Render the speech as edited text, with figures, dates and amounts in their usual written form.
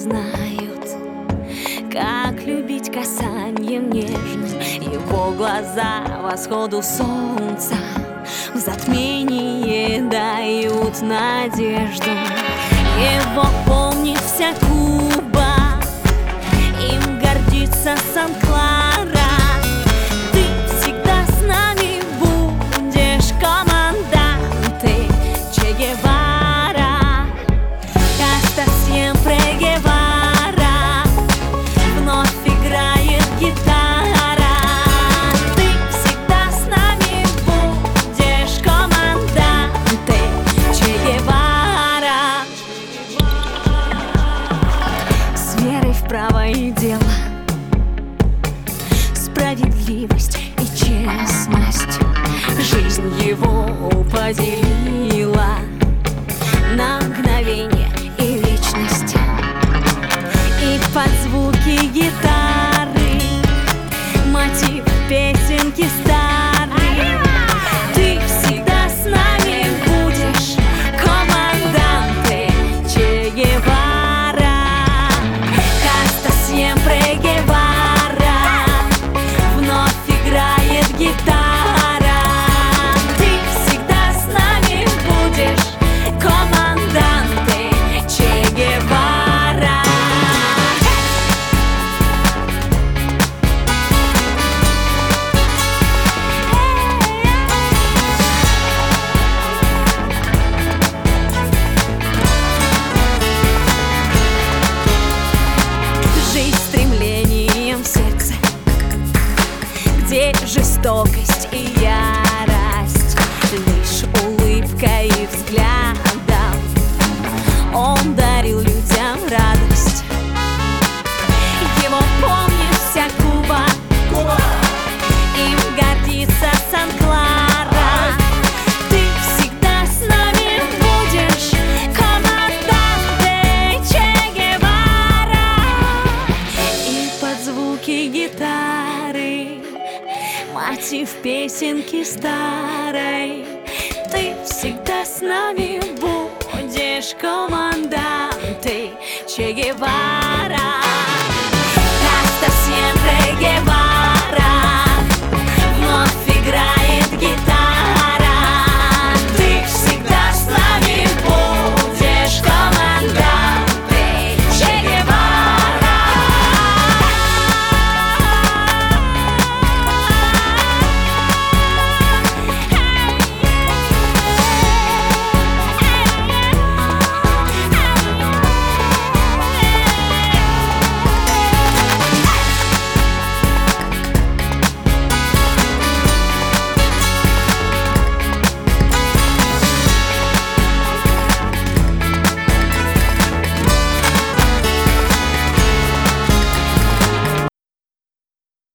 знают, как любить касанием нежным. Его глаза восходу солнца в затмении дают надежду. Его помнит вся Куба, им гордится Сан-Клара. Ты всегда с нами будешь, команданты Че Гевара. Hasta siempre Guevara. Вновь играет гитара. Ты всегда с нами будешь, команданты Че Гевара. С верой в правое дело, справедливость и честность жизнь его поделила на мгновение и вечность. И под звуки гитары мотив песенки старый. Ты всегда с нами будешь, команданты Че Гевара. Hasta siempre Guevara. Вновь играет гитара. Ты всегда с нами будешь, команданты Че Гевара. Жизнь стремлением в сердце, где жестокость и ярость лишь улыбкой и взглядом он дарил людям радость. Его помнит вся Куба, им гордится Сан-Клара. Ты всегда с нами будешь, команданты Че Гевара. И под звуки гитары мотив песенки старой. Ты всегда с нами будешь, команданты Че Гевара. Hasta siempre Guevara.